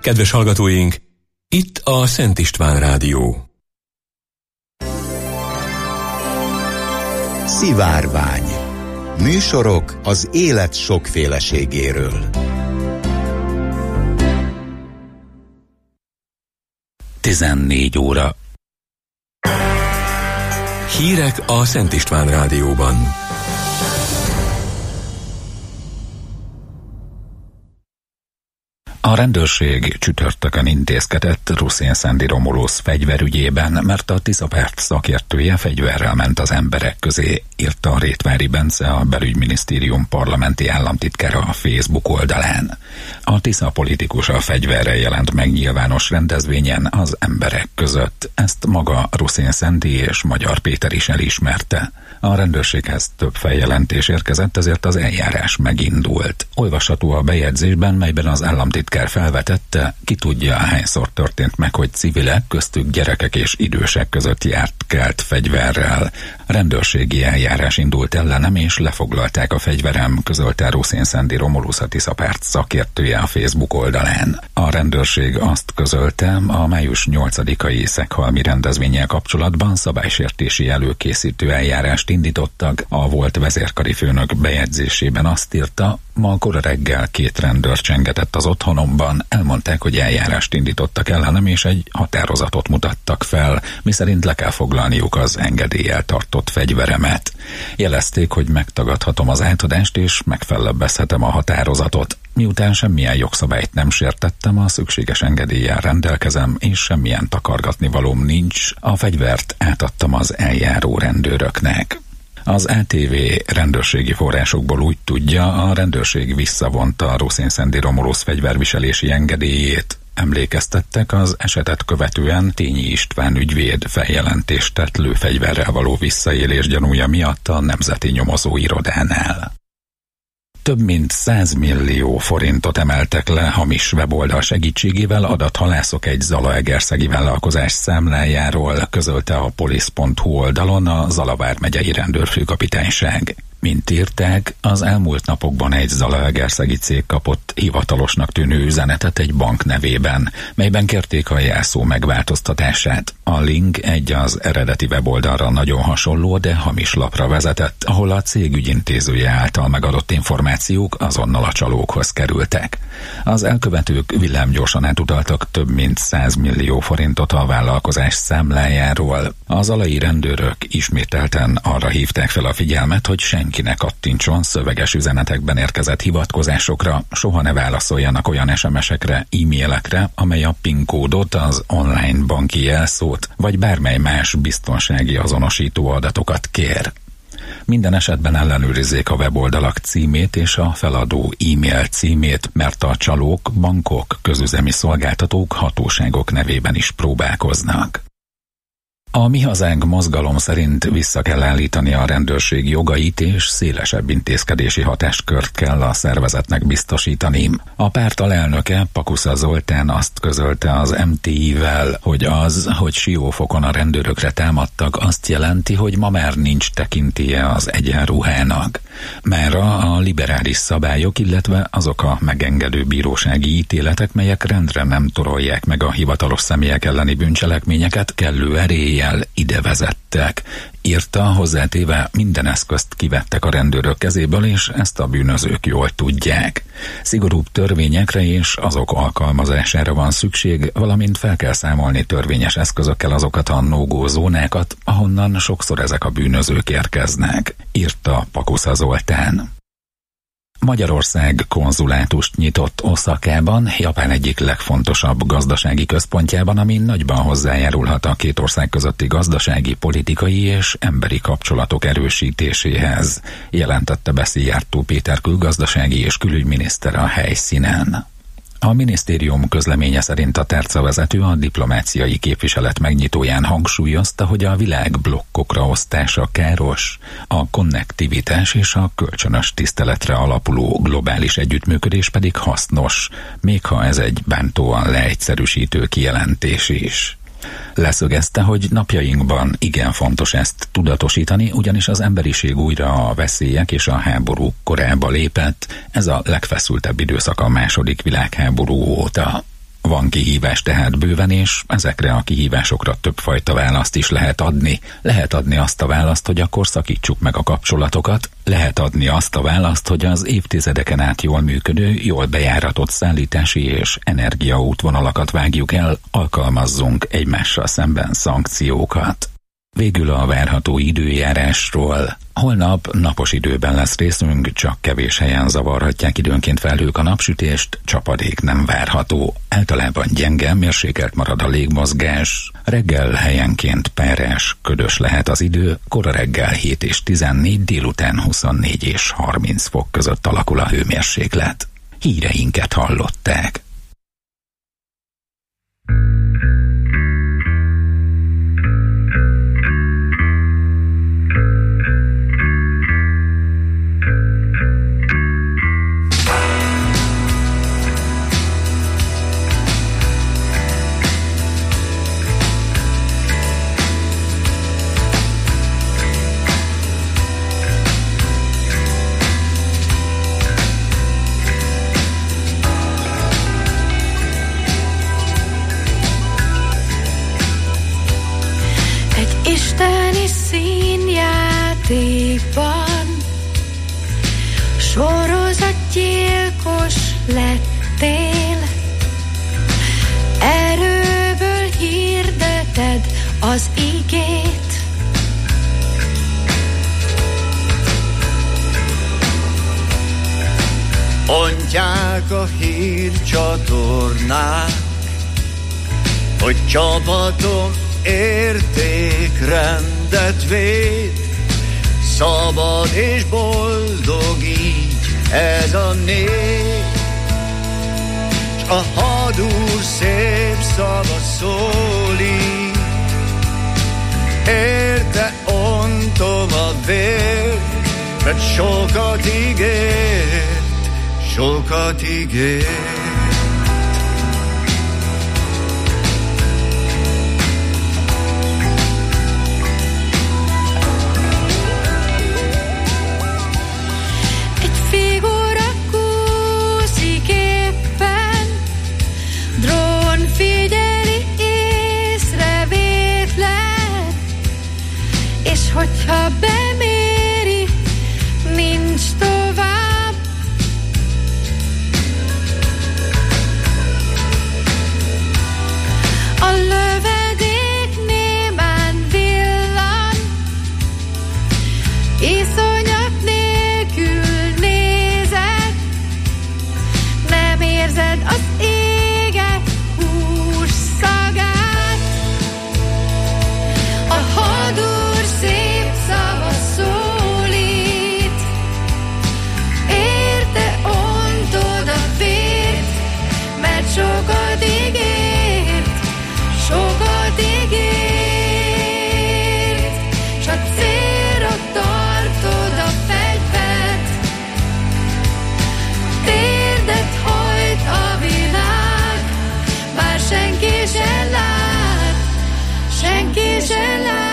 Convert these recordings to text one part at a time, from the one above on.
Kedves hallgatóink, itt a Szent István Rádió. Szivárvány. Műsorok az élet sokféleségéről. 14 óra. Hírek a Szent István Rádióban. A rendőrség csütörtökön intézkedett Ruszén Szendi Romulusz fegyverügyében, mert a Tiszapárt szakértője fegyverrel ment az emberek közé, írta a Rétvári Bence, a Belügyminisztérium parlamenti államtitkára a Facebook oldalán. A Tisza politikus a fegyverrel jelent meg nyilvános rendezvényen az emberek között. Ezt maga Ruszén Szendi és Magyar Péter is elismerte. A rendőrséghez több feljelentés érkezett, ezért az eljárás megindult. Olvasható a bejegyzésben, melyben az államtitkár felvetette, ki tudja, hányszor történt meg, hogy civilek, köztük gyerekek és idősek között járt kelt fegyverrel. Rendőrségi eljárás indult ellenem, és lefoglalták a fegyverem, közölte Ruszén Szendi Romulusz, a Tiszapárt szakértője a Facebook oldalán. A rendőrség azt közölte, a május 8-ai szeghalmi rendezvénnyel kapcsolatban szabálysértési előkészítő eljárást indítottak. A volt vezérkari főnök bejegyzésében azt írta, ma kora reggel 2 rendőr csengetett az otthonomban, elmondták, hogy eljárást indítottak ellenem, és egy határozatot mutattak fel, miszerint le kell foglalniuk az engedéllyel tartott fegyveremet. Jelezték, hogy megtagadhatom az átadást, és megfellebbezhetem a határozatot. Miután semmilyen jogszabályt nem sértettem, a szükséges engedéllyel rendelkezem, és semmilyen takargatnivalóm nincs, a fegyvert átadtam az eljáró rendőröknek. Az ATV rendőrségi forrásokból úgy tudja, a rendőrség visszavonta a Ruszén Szendi Romulusz fegyverviselési engedélyét. Emlékeztettek, az esetet követően Tényi István ügyvéd feljelentést tett lőfegyverrel való visszaélés gyanúja miatt a Nemzeti Nyomozóirodánál. Több mint 100 millió forintot emeltek le hamis weboldal segítségével adathalászok egy zalaegerszegi vállalkozás számlájáról, közölte a polisz.hu oldalon a Zala vármegyei rendőrfőkapitányság. Mint írták, az elmúlt napokban egy zalaegerszegi cég kapott hivatalosnak tűnő üzenetet egy bank nevében, melyben kérték a jelszó megváltoztatását. A link egy az eredeti weboldalra nagyon hasonló, de hamis lapra vezetett, ahol a cég ügyintézője által megadott információk azonnal a csalókhoz kerültek. Az elkövetők villámgyorsan átutaltak több mint 100 millió forintot a vállalkozás számlájáról. Az zalai rendőrök ismételten arra hívták fel a figyelmet, hogy senkinek kattintson szöveges üzenetekben érkezett hivatkozásokra, soha ne válaszoljanak olyan SMS-ekre, e-mailekre, amely a PIN kódot, az online banki jelszót, vagy bármely más biztonsági azonosító adatokat kér. Minden esetben ellenőrizzék a weboldalak címét és a feladó e-mail címét, mert a csalók, bankok, közüzemi szolgáltatók, hatóságok nevében is próbálkoznak. A Mi Hazánk mozgalom szerint vissza kell állítani a rendőrség jogait, és szélesebb intézkedési hatáskört kell a szervezetnek biztosítani. A párt alelnöke, Pakusza Zoltán azt közölte az MTI-vel, hogy az, hogy Siófokon a rendőrökre támadtak, azt jelenti, hogy ma már nincs tekintélye az egyenruhának. Mára a liberális szabályok, illetve azok a megengedő bírósági ítéletek, melyek rendre nem torolják meg a hivatalos személyek elleni bűncselekményeket, kellő eréllyel ide vezettek. Írta, hozzátéve, minden eszközt kivettek a rendőrök kezéből, és ezt a bűnözők jól tudják. Szigorúbb törvényekre és azok alkalmazására van szükség, valamint fel kell számolni törvényes eszközökkel azokat a no-go zónákat, ahonnan sokszor ezek a bűnözők érkeznek, írta Pakusza Zoltán. Magyarország konzulátust nyitott Oszakában, Japán egyik legfontosabb gazdasági központjában, ami nagyban hozzájárulhat a két ország közötti gazdasági, politikai és emberi kapcsolatok erősítéséhez, jelentette be Szijjártó Péter külgazdasági és külügyminiszter a helyszínen. A minisztérium közleménye szerint a tárcavezető a diplomáciai képviselet megnyitóján hangsúlyozta, hogy a világ blokkokra osztása káros, a konnektivitás és a kölcsönös tiszteletre alapuló globális együttműködés pedig hasznos, még ha ez egy bántóan leegyszerűsítő kijelentés is. Leszögezte, hogy napjainkban igen fontos ezt tudatosítani, ugyanis az emberiség újra a veszélyek és a háborúk korába lépett, ez a legfeszültebb időszak a II. Világháború óta. Van kihívás tehát bőven, és ezekre a kihívásokra többfajta választ is lehet adni. Lehet adni azt a választ, hogy akkor szakítsuk meg a kapcsolatokat, lehet adni azt a választ, hogy az évtizedeken át jól működő, jól bejáratott szállítási és energiaútvonalakat vágjuk el, alkalmazzunk egymással szemben szankciókat. Végül a várható időjárásról. Holnap napos időben lesz részünk, csak kevés helyen zavarhatják időnként felhők a napsütést, csapadék nem várható. Általában gyenge, mérsékelt marad a légmozgás, reggel helyenként perres, ködös lehet az idő, kora reggel 7 és 14, délután 24 és 30 fok között alakul a hőmérséklet. Híreinket hallották. Isteni színjátékban sorozatgyilkos lettél, erőből hirdeted az igét. Mondják a hírcsatornák, hogy csapatom értékrendet véd, szabad és boldog így ez a nép, s a hadúr szép szava szólít, érte ontom a vér, mert sokat ígért. Hogyha beméri, nincs tovább. A lövedék némán villan, iszonyat nélkül nézed, nem érzed az éget hús szagát. A hadúr szép szava szólít, érte ontod a vért, mert sokat ígért, s a célra tartod a fegyvert, térdet hajt a világ, bár senki sem lát, senki sem lát.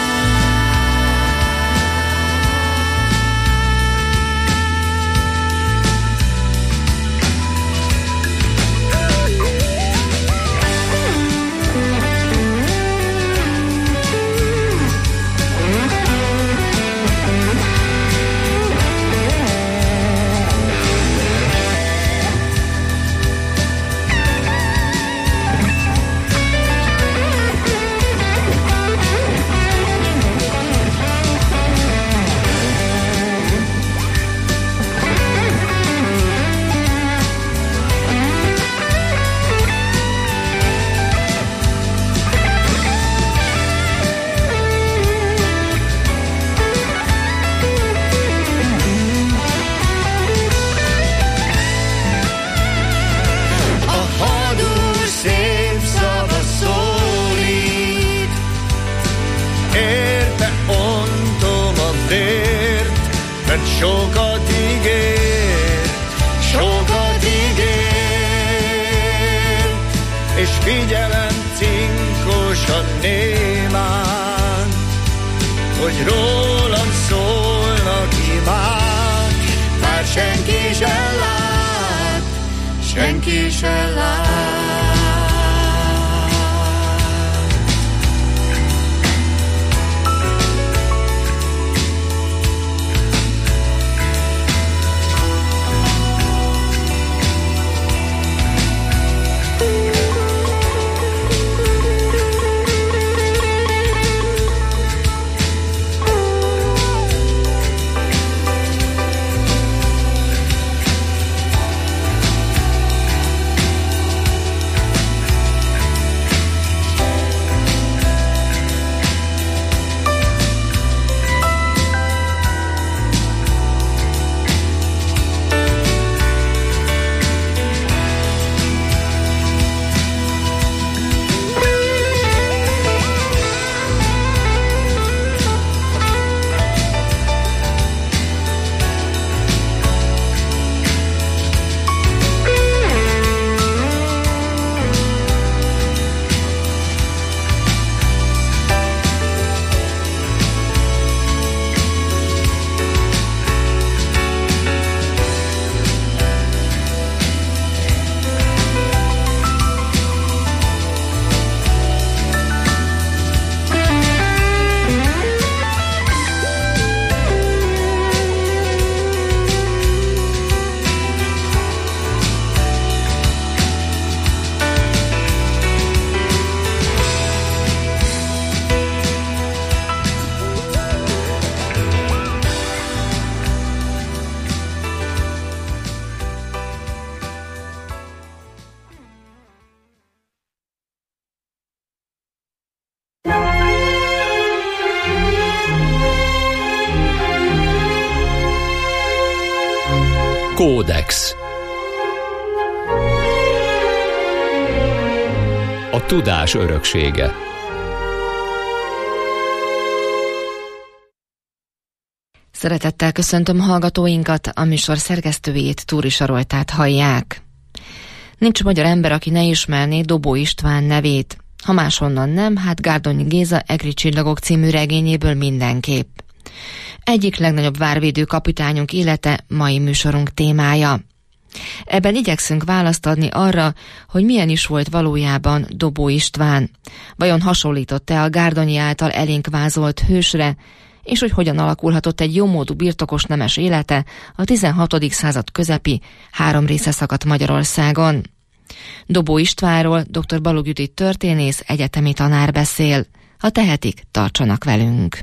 Sokat ígért, és figyelem cinkosan némán, hogy rólam szólnak imák, már senki sem lát, senki sem lát. Kódex. A tudás öröksége. Szeretettel köszöntöm hallgatóinkat, a műsor szerkesztőjét, Túri Saroltát hallják. Nincs magyar ember, aki ne ismerné Dobó István nevét. Ha máshonnan nem, hát Gárdonyi Géza Egri csillagok című regényéből mindenképp. Egyik legnagyobb várvédő kapitányunk élete mai műsorunk témája. Ebben igyekszünk választ adni arra, hogy milyen is volt valójában Dobó István. Vajon hasonlított-e a Gárdonyi által elénk vázolt hősre, és hogy hogyan alakulhatott egy jómódú birtokos nemes élete a 16. század közepi 3 része szakadt Magyarországon. Dobó Istvánról dr. Balogh Judit történész, egyetemi tanár beszél. Ha tehetik, tartsanak velünk!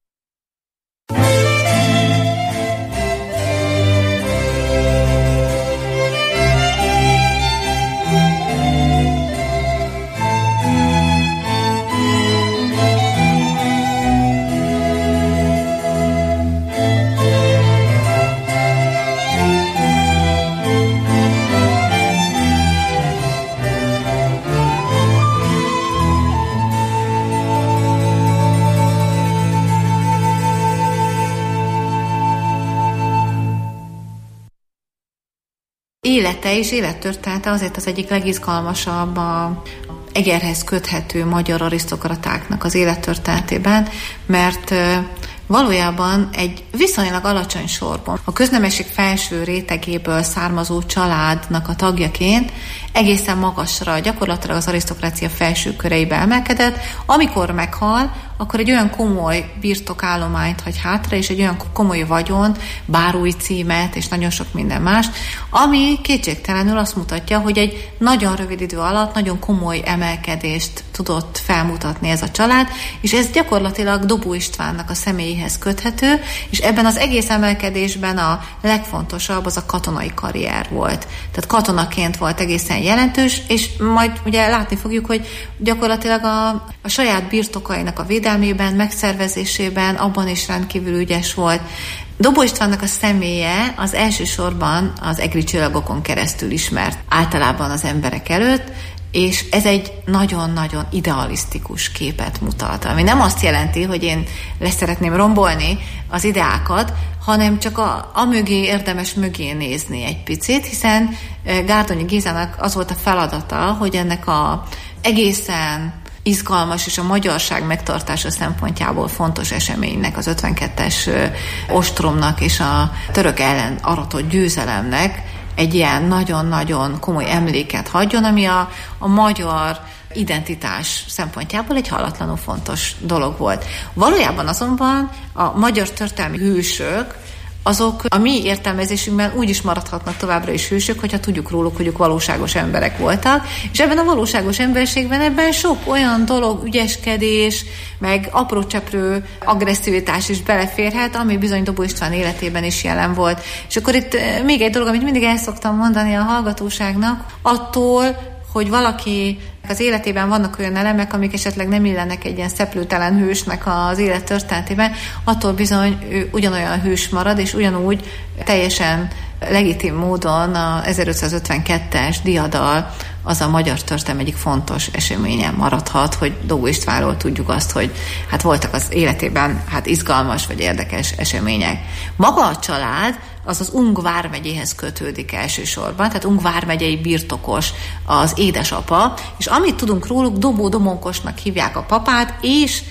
Élete és élettörténete azért az egyik legizgalmasabb a Egerhez köthető magyar arisztokratáknak az élettörténetében, mert valójában egy viszonylag alacsony sorban, a köznemesség felső rétegéből származó családnak a tagjaként egészen magasra, gyakorlatilag az arisztokrácia felső köreibe emelkedett. Amikor meghal, akkor egy olyan komoly birtokállományt hagy hátra, és egy olyan komoly vagyont, bárói címet, és nagyon sok minden más, ami kétségtelenül azt mutatja, hogy egy nagyon rövid idő alatt nagyon komoly emelkedést tudott felmutatni ez a család, és ez gyakorlatilag Dobó Istvánnak a személyéhez köthető, és ebben az egész emelkedésben a legfontosabb az a katonai karrier volt. Tehát katonaként volt egészen jelentős, és majd ugye látni fogjuk, hogy gyakorlatilag a saját birtokainak a védelmében, megszervezésében, abban is rendkívül ügyes volt. Dobó Istvánnak a személye az elsősorban az egri csillagokon keresztül ismert általában az emberek előtt, és ez egy nagyon-nagyon idealisztikus képet mutat, ami nem azt jelenti, hogy én leszeretném rombolni az ideákat, hanem csak a mögé érdemes mögé nézni egy picit, hiszen Gárdonyi Gézának az volt a feladata, hogy ennek a egészen izgalmas és a magyarság megtartása szempontjából fontos eseménynek, az 52-es ostromnak és a török ellen aratott győzelemnek egy ilyen nagyon-nagyon komoly emléket hagyjon, ami a magyar identitás szempontjából egy hallatlanul fontos dolog volt. Valójában azonban a magyar történelmi hősök, azok a mi értelmezésünkben úgy is maradhatnak továbbra is hősök, hogyha tudjuk róluk, hogy ők valóságos emberek voltak, és ebben a valóságos emberségben ebben sok olyan dolog, ügyeskedés, meg aprócseprő agresszivitás is beleférhet, ami bizony Dobó István életében is jelen volt. És akkor itt még egy dolog, amit mindig el szoktam mondani a hallgatóságnak, attól, hogy valaki az életében vannak olyan elemek, amik esetleg nem illenek egy ilyen szeplőtelen hősnek az élettörténetében, attól bizony ő ugyanolyan hős marad, és ugyanúgy teljesen legitim módon a 1552-es diadal az a magyar történelem egyik fontos eseménye maradhat, hogy Dobó Istvánról tudjuk azt, hogy hát voltak az életében izgalmas vagy érdekes események. Maga a család az Ung vármegyéhez kötődik elsősorban, tehát Ung vármegyei birtokos az édesapa, és amit tudunk róluk, Dobó Domonkosnak hívják a papát, és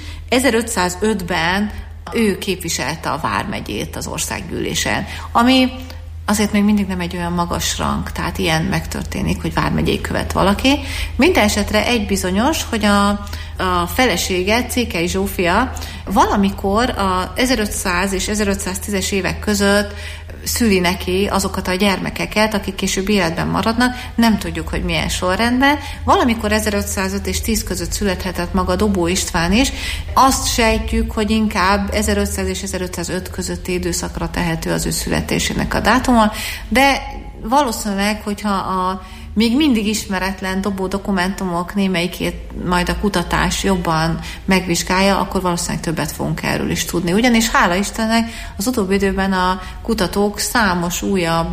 1505-ben ő képviselte a vármegyét az országgyűlésen, ami azért még mindig nem egy olyan magas rang, tehát ilyen megtörténik, hogy vármegyéig követ valaki. Minden esetre egy bizonyos, hogy a felesége, Cékely Zsófia valamikor a 1500 és 1510-es évek között szüli neki azokat a gyermekeket, akik később életben maradnak, nem tudjuk, hogy milyen sorrendben. Valamikor 1505 és 10 között születhetett maga Dobó István is. Azt sejtjük, hogy inkább 1500 és 1505 közötti időszakra tehető az ő születésének a dátuma, de valószínűleg, hogyha a még mindig ismeretlen dobó dokumentumok némelyikét majd a kutatás jobban megvizsgálja, akkor valószínűleg többet fogunk erről is tudni. Ugyanis hála Istennek az utóbbi időben a kutatók számos újabb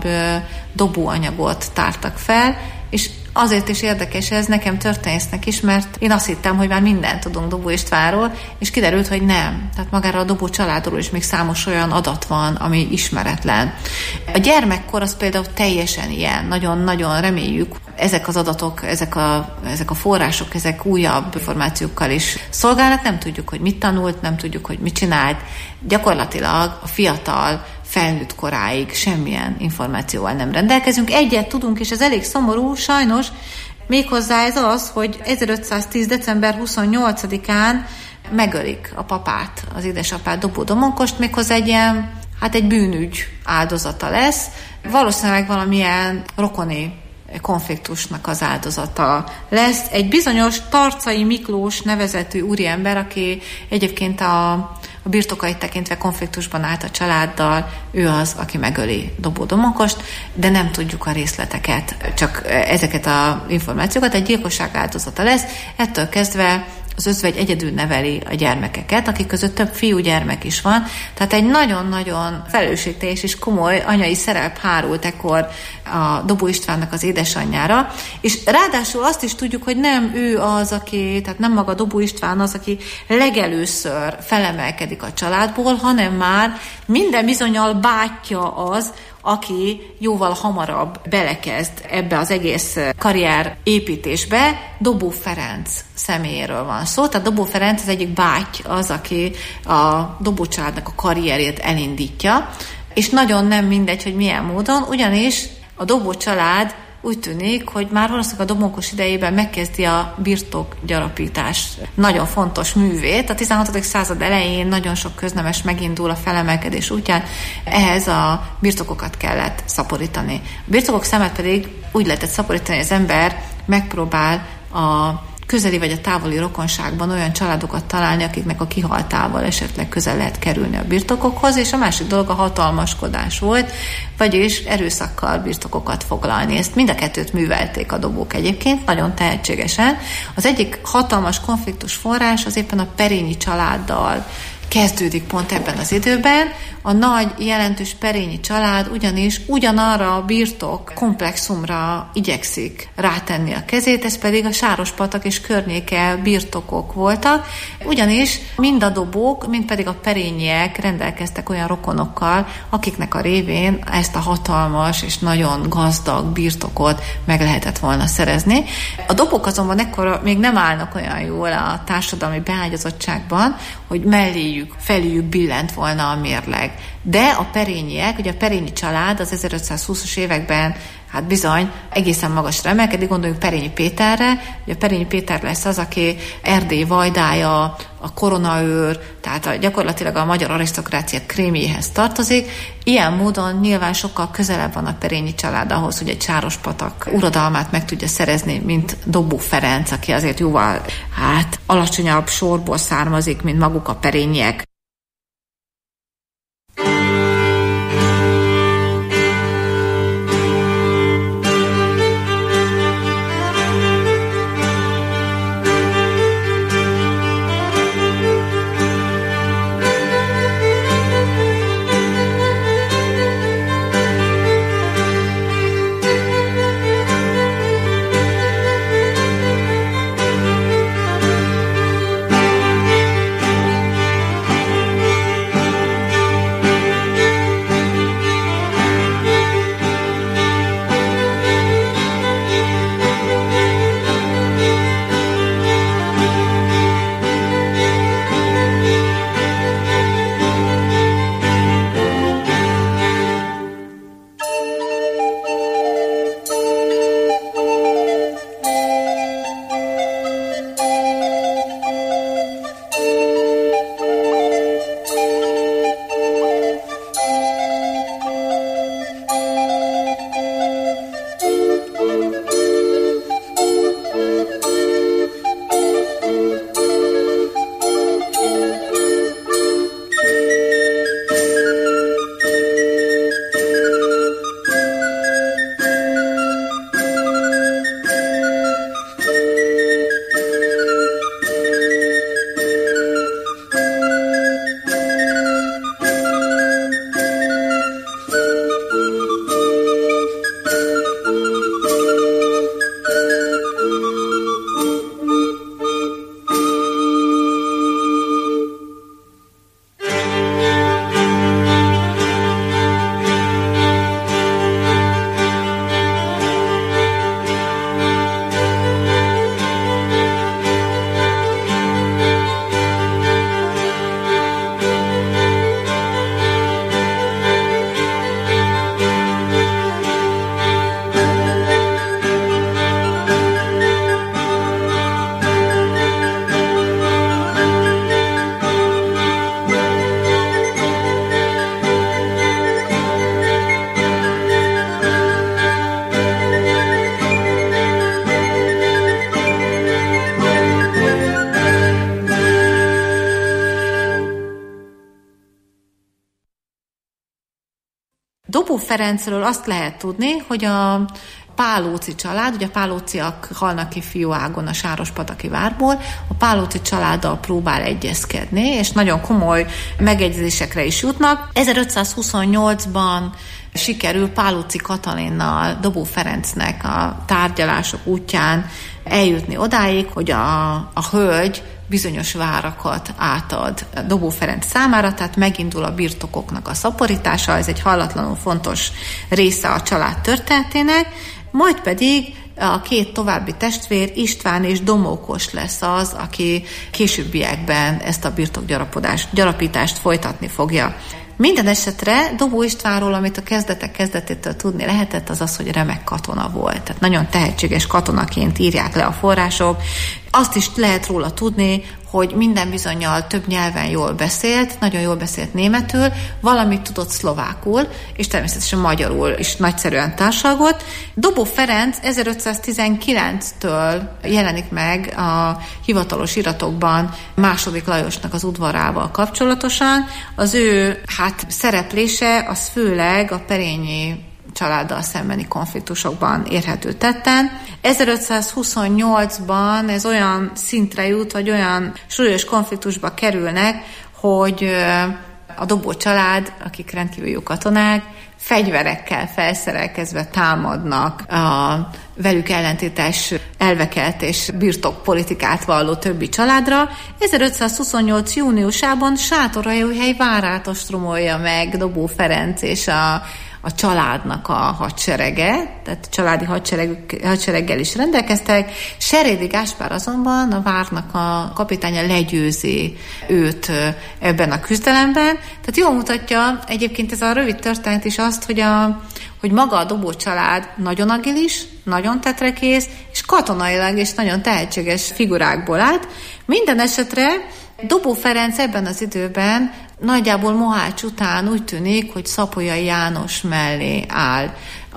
dobóanyagot tártak fel, és azért is érdekes ez nekem történésznek is, mert én azt hittem, hogy már mindent tudunk Dobó Istvánról, és kiderült, hogy nem. Tehát magára a Dobó családról is még számos olyan adat van, ami ismeretlen. A gyermekkor az például teljesen ilyen. Nagyon-nagyon reméljük, ezek az adatok, ezek a források, ezek újabb információkkal is szolgálnak. Nem tudjuk, hogy mit tanult, nem tudjuk, hogy mit csinált. Gyakorlatilag a fiatal felnőtt koráig semmilyen információval nem rendelkezünk. Egyet tudunk, és ez elég szomorú, sajnos, méghozzá ez az, hogy 1510. december 28-án megölik a papát, az édesapát, Dobó Domonkost, méghozzá egy bűnügy áldozata lesz. Valószínűleg valamilyen rokoni konfliktusnak az áldozata lesz. Egy bizonyos Tarcai Miklós nevezetű úriember, aki egyébként a birtokait tekintve konfliktusban állt a családdal, ő az, aki megöli Dobó Domonkost, de nem tudjuk a részleteket, csak ezeket az információkat. Egy gyilkosság áldozata lesz, ettől kezdve az özvegy egyedül neveli a gyermekeket, akik között több fiúgyermek is van, tehát egy nagyon-nagyon felelősségteljes és komoly anyai szerep hárult ekkor a Dobó Istvánnak az édesanyjára, és ráadásul azt is tudjuk, hogy nem ő az, tehát nem maga Dobó István az, aki legelőször felemelkedik a családból, hanem már minden bizonnyal bátyja az, aki jóval hamarabb belekezd ebbe az egész karrier építésbe. Dobó Ferenc személyéről van szó. Tehát Dobó Ferenc az egyik báty az, aki a Dobó családnak a karrierét elindítja, és nagyon nem mindegy, hogy milyen módon, ugyanis a Dobó család úgy tűnik, hogy már valószínűleg a Domonkos idejében megkezdi a birtokgyarapítás nagyon fontos művét. A 16. század elején nagyon sok köznemes megindul a felemelkedés útján, ehhez a birtokokat kellett szaporítani. A birtokok szemet pedig úgy lehetett szaporítani, hogy az ember megpróbál a közeli vagy a távoli rokonságban olyan családokat találni, akiknek a kihaltával esetleg közel lehet kerülni a birtokokhoz, és a másik dolog a hatalmaskodás volt, vagyis erőszakkal birtokokat foglalni. Ezt mind a kettőt művelték a Dobók egyébként, nagyon tehetségesen. Az egyik hatalmas konfliktus forrás az éppen a Perényi családdal kezdődik pont ebben az időben. A nagy, jelentős Perényi család ugyanis ugyanarra a birtok komplexumra igyekszik rátenni a kezét, ez pedig a Sárospatak és környéke birtokok voltak, ugyanis mind a Dobók, mind pedig a Perényiek rendelkeztek olyan rokonokkal, akiknek a révén ezt a hatalmas és nagyon gazdag birtokot meg lehetett volna szerezni. A Dobók azonban ekkor még nem állnak olyan jól a társadalmi beágyazottságban, hogy feléjük billent volna a mérleg. De a Perényiek, ugye a Perényi család az 1520-as években bizony egészen magasra emelkedik, gondoljunk Perényi Péterre, ugye a Perényi Péter lesz az, aki Erdély vajdája, a koronaőr, tehát gyakorlatilag a magyar arisztokrácia krémjéhez tartozik. Ilyen módon nyilván sokkal közelebb van a Perényi család ahhoz, hogy egy Sárospatak uradalmát meg tudja szerezni, mint Dobó Ferenc, aki azért jóval alacsonyabb sorból származik, mint maguk a perényiek. Dobó Ferencről azt lehet tudni, hogy a Pálóczy család, ugye a Pálócziak halnak ki fiúágon a Sárospataki várból, a Pálóczy családdal próbál egyezkedni, és nagyon komoly megegyezésekre is jutnak. 1528-ban sikerül Pálóczy Katalinnal Dobó Ferencnek a tárgyalások útján eljutni odáig, hogy a hölgy bizonyos várakat átad Dobó Ferenc számára, tehát megindul a birtokoknak a szaporítása, ez egy hallatlanul fontos része a család történetének, majd pedig a két további testvér, István és Domókos lesz az, aki későbbiekben ezt a birtokgyarapítást folytatni fogja. Minden esetre Dobó Istvánról, amit a kezdetétől tudni lehetett, az az, hogy remek katona volt. Tehát nagyon tehetséges katonaként írják le a források. Azt is lehet róla tudni, hogy minden bizonnyal több nyelven jól beszélt, nagyon jól beszélt németül, valamit tudott szlovákul, és természetesen magyarul is nagyszerűen társalgott. Dobó Ferenc 1519-től jelenik meg a hivatalos iratokban II. Lajosnak az udvarával kapcsolatosan. Az ő szereplése az főleg a perényi családdal szembeni konfliktusokban érhető tetten. 1528-ban ez olyan szintre jut, vagy olyan súlyos konfliktusba kerülnek, hogy a Dobó család, akik rendkívül jó katonák, fegyverekkel felszerelkezve támadnak a velük ellentétes elveket és birtokpolitikát valló többi családra. 1528. júniusában Sátoraljóhely várát ostromolja meg Dobó Ferenc és a családnak a hadserege, tehát családi hadsereggel is rendelkeztek. Serédi Gáspár azonban, a várnak a kapitánya legyőzi őt ebben a küzdelemben. Tehát jól mutatja egyébként ez a rövid történet is azt, hogy maga a Dobó család nagyon agilis, nagyon tetrekész, és katonailag is nagyon tehetséges figurákból állt. Minden esetre Dobó Ferenc ebben az időben nagyjából Mohács után úgy tűnik, hogy Szapolyai János mellé áll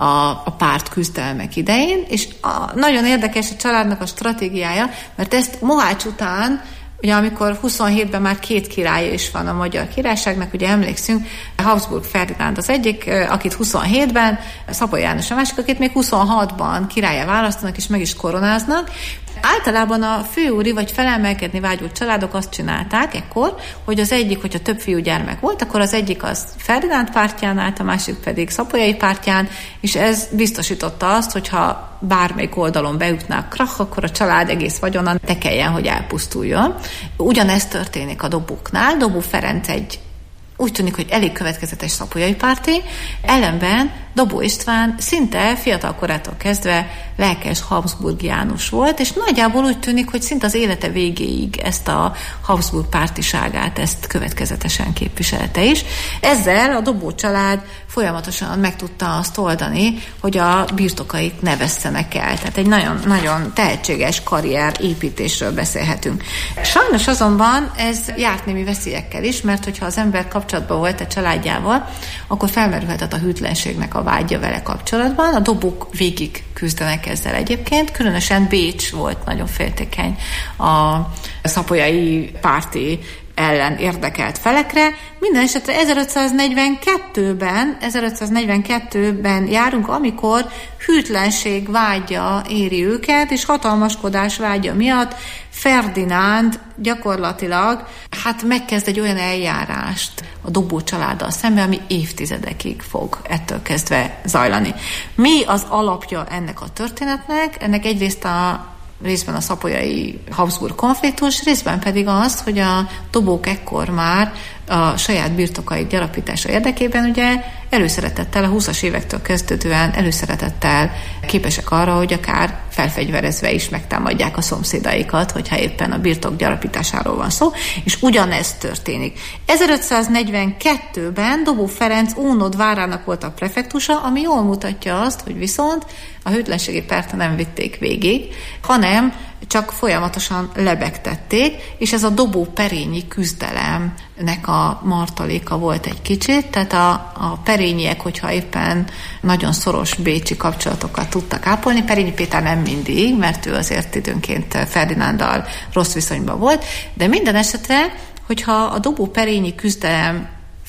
a párt küzdelmek idején, és nagyon érdekes a családnak a stratégiája, mert ezt Mohács után, ugye amikor 27-ben már két királya is van a magyar királyságnak, ugye emlékszünk, Habsburg Ferdinánd az egyik, akit 27-ben, Szapolyai János a másik, akit még 26-ban királlyá választanak és meg is koronáznak. Általában a főúri vagy felemelkedni vágyó családok azt csinálták ekkor, hogy az egyik, hogyha több fiúgyermek volt, akkor az egyik az Ferdinánd pártján állt, a másik pedig Szapolyai pártján, és ez biztosította azt, hogyha bármelyik oldalon beütne a krach, akkor a család egész vagyona ne kelljen, hogy elpusztuljon. Ugyanezt történik a Dobóknál. Dobó Ferenc úgy tűnik, hogy elég következetes szapolyai párti, ellenben Dobó István szinte fiatal korától kezdve lelkes habsburgiánus volt, és nagyjából úgy tűnik, hogy szinte az élete végéig ezt a Habsburg pártiságát, ezt következetesen képviselte is. Ezzel a Dobó család folyamatosan meg tudta azt oldani, hogy a birtokaik ne vesszenek el. Tehát egy nagyon tehetséges karrier építésről beszélhetünk. Sajnos azonban ez járt némi veszélyekkel is, mert hogyha az ember kapcsolatban volt a családjával, akkor felmerülhetett a hűtlenségnek a vágya vele kapcsolatban. A Dobók végig küzdenek ezzel egyébként, különösen Bécs volt nagyon féltékeny a szapolyai párti ellen érdekelt felekre. Minden esetre 1542-ben járunk, amikor hűtlenség vágya éri őket, és hatalmaskodás vágya miatt Ferdinánd gyakorlatilag megkezd egy olyan eljárást a Dobó családdal szemben, ami évtizedekig fog ettől kezdve zajlani. Mi az alapja ennek a történetnek? Ennek egyrészt részben a szapolyai Habsburg konfliktus, részben pedig az, hogy a Dobók ekkor már a saját birtokaik gyarapítása érdekében ugye előszeretettel, a 20-as évektől kezdődően előszeretettel képesek arra, hogy akár felfegyverezve is megtámadják a szomszédaikat, hogyha éppen a birtok gyarapításáról van szó, és ugyanezt történik. 1542-ben Dobó Ferenc Ónod várának volt a prefektusa, ami jól mutatja azt, hogy viszont a hűtlenségi pert nem vitték végig, hanem csak folyamatosan lebegtették, és ez a Dobó-perényi küzdelemnek a martaléka volt egy kicsit, tehát a perényiek, hogyha éppen nagyon szoros bécsi kapcsolatokat tudtak ápolni, Perényi Péter nem mindig, mert ő azért időnként Ferdinánddal rossz viszonyban volt, de minden esetre, hogyha a Dobó-perényi küzdelem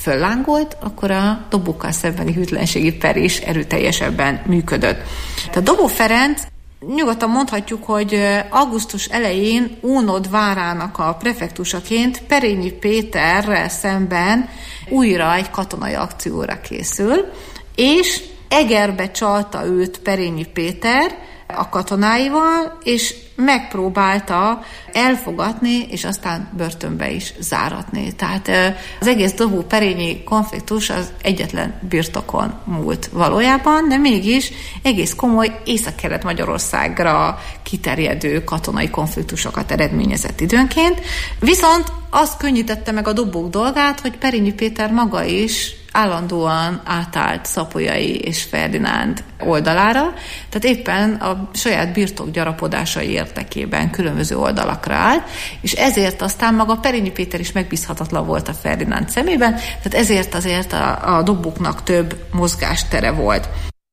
föllángolt, akkor a Dobokkal szembeni hűtlenségi per is erőteljesebben működött. Tehát Dobó Ferenc, nyugodtan mondhatjuk, hogy augusztus elején Ónod várának a prefektusaként Perényi Péterrel szemben újra egy katonai akcióra készül, és Egerbe csalta őt Perényi Péter a katonáival, és megpróbálta elfogatni, és aztán börtönbe is záratni. Tehát az egész Dobó-Perényi konfliktus az egyetlen birtokon múlt valójában, de mégis egész komoly Észak-Kelet-Magyarországra kiterjedő katonai konfliktusokat eredményezett időnként. Viszont azt könnyítette meg a Dobók dolgát, hogy Perényi Péter maga is állandóan átállt Szapolyai és Ferdinánd oldalára, tehát éppen a saját birtok gyarapodásai érdekében különböző oldalakra állt, és ezért aztán maga Perényi Péter is megbízhatatlan volt a Ferdinánd szemében, tehát ezért azért a Dobóknak több mozgástere volt.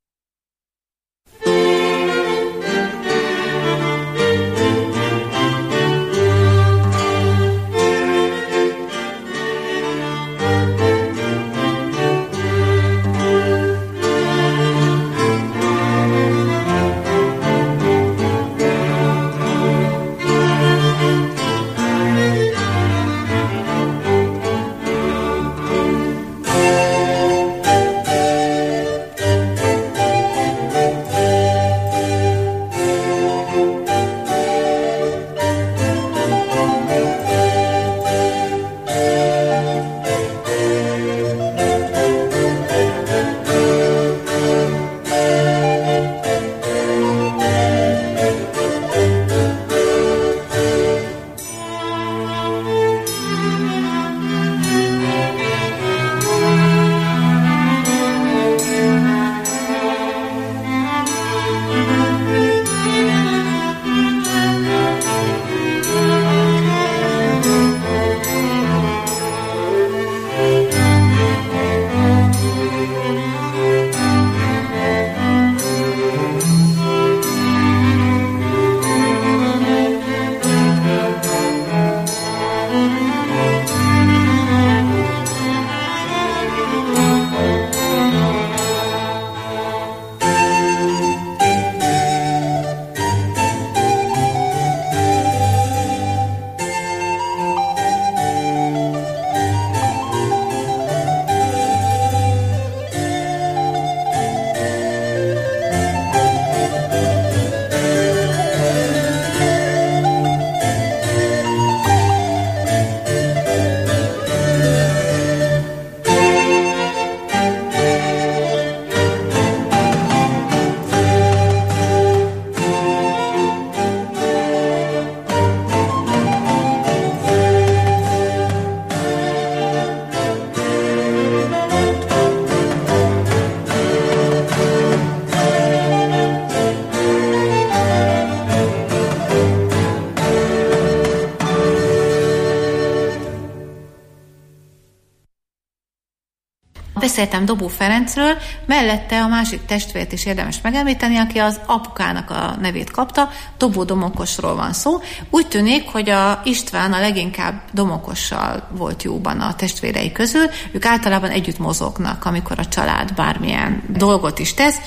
Beszéltem Dobó Ferencről, mellette a másik testvért is érdemes megemlíteni, aki az apukának a nevét kapta, Dobó Domokosról van szó. Úgy tűnik, hogy a István a leginkább Domokossal volt jóban a testvérei közül, ők általában együtt mozognak, amikor a család bármilyen dolgot is tesz.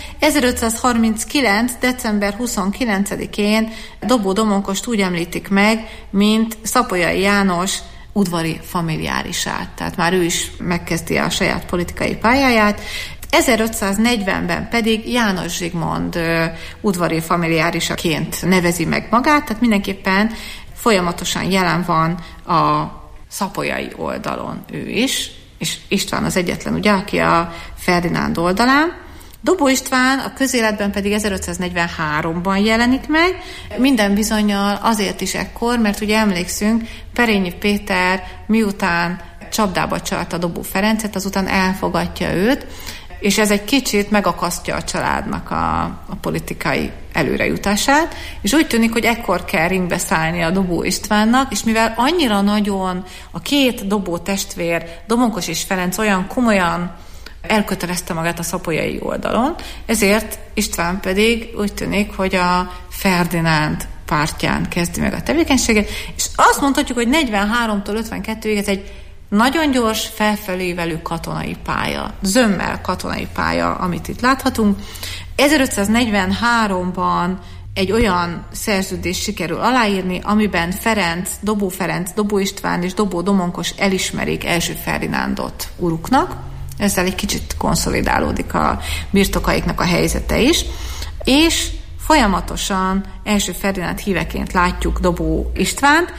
1539. december 29-én Dobó Domokost úgy említik meg, mint Szapolyai János udvari familiárisát, tehát már ő is megkezdi a saját politikai pályáját. 1540-ben pedig János Zsigmond udvari familiárisaként nevezi meg magát, tehát mindenképpen folyamatosan jelen van a szapolyai oldalon ő is, és István az egyetlen, ugye, aki a Ferdinánd oldalán. Dobó István a közéletben pedig 1543-ban jelenik meg, minden bizonnyal azért is ekkor, mert ugye emlékszünk, Perényi Péter miután csapdába csalta Dobó Ferencet, azután elfogadja őt, és ez egy kicsit megakasztja a családnak a politikai előrejutását, és úgy tűnik, hogy ekkor kell ringbe szállni a Dobó Istvánnak, és mivel annyira nagyon a két Dobó testvér, Domokos és Ferenc olyan komolyan elkötelezte magát a szapolyai oldalon, ezért István pedig úgy tűnik, hogy a Ferdinánd pártján kezdi meg a tevékenységet, és azt mondhatjuk, hogy 43-tól 52-ig ez egy nagyon gyors, felfelévelő katonai pálya, zömmel katonai pálya, amit itt láthatunk. 1543-ban egy olyan szerződést sikerül aláírni, amiben Dobó István és Dobó Domonkos elismerik első Ferdinándot uruknak. Ezzel egy kicsit konszolidálódik a birtokaiknak a helyzete is, és folyamatosan első Ferdinánd híveként látjuk Dobó Istvánt.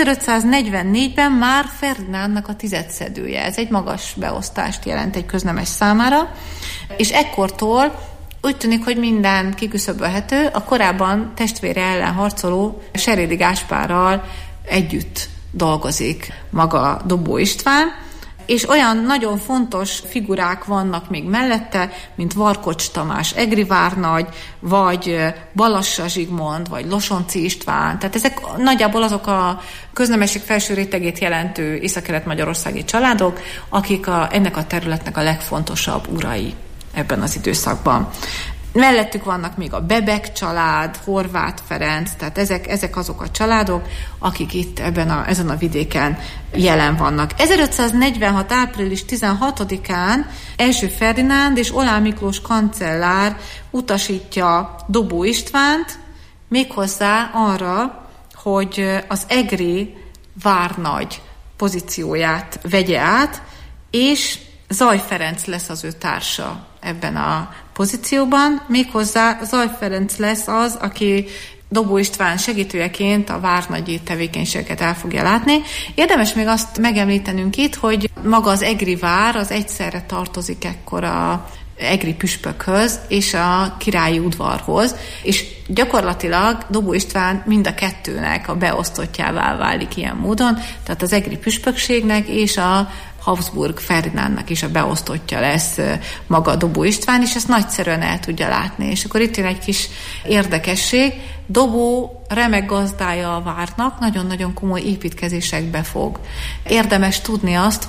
1544-ben már Ferdinándnak a tizedszedője. Ez egy magas beosztást jelent egy köznemes számára, és ekkortól úgy tűnik, hogy minden kiküszöbölhető, a korábban testvére ellen harcoló Serédi Gáspárral együtt dolgozik maga Dobó István, és olyan nagyon fontos figurák vannak még mellette, mint Varkocs Tamás egri várnagy, vagy Balassa Zsigmond, vagy Losonczy István. Tehát ezek nagyjából azok a köznemesség felső rétegét jelentő észak-kelet-magyarországi családok, akik ennek a területnek a legfontosabb urai ebben az időszakban. Mellettük vannak még a Bebek család, Horváth Ferenc, tehát ezek azok a családok, akik itt ezen a vidéken jelen vannak. 1546. április 16-án első Ferdinánd és Oláh Miklós kancellár utasítja Dobó Istvánt méghozzá arra, hogy az egri várnagy pozícióját vegye át, és Zay Ferenc lesz az ő társa ebben a pozícióban, méghozzá Zay Ferenc lesz az, aki Dobó István segítőjeként a várnagyi tevékenységeket el fogja látni. Érdemes még azt megemlítenünk itt, hogy maga az egri vár az egyszerre tartozik ekkor a egri püspökhöz és a királyi udvarhoz, és gyakorlatilag Dobó István mind a kettőnek a beosztottjává válik ilyen módon, tehát az egri püspökségnek és a Habsburg Ferdinándnak is a beosztottja lesz maga Dobó István, és ezt nagyszerűen el tudja látni. És akkor itt jön egy kis érdekesség. Dobó remek gazdája a várnak, nagyon-nagyon komoly építkezésekbe fog. Érdemes tudni azt,